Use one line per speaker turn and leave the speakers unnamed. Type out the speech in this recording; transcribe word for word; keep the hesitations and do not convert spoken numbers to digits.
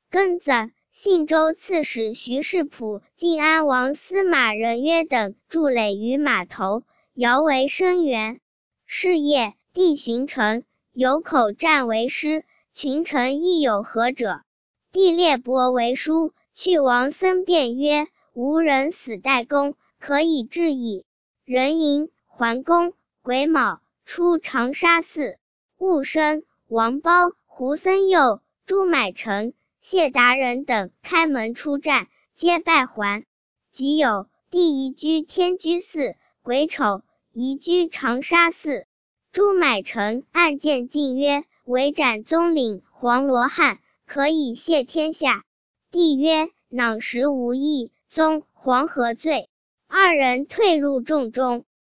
庚子，信州刺史徐世普、晋安王司马仁约等筑垒于码头，遥为声援。是夜，帝巡城，有口战为师，群臣亦有何者。帝列帛为书，去王僧辩曰：无人死代公，可以治矣。壬寅，桓公、癸卯，出长沙寺。戊申，王褒、胡僧佑、朱买臣、谢达人等开门出战，皆败还。己酉，帝移居天居寺。癸丑，移居长沙寺。朱买臣暗见晋曰：围斩宗领黄罗汉，可以谢天下。帝曰：囊实无益，宗黄何罪？二人退入众中。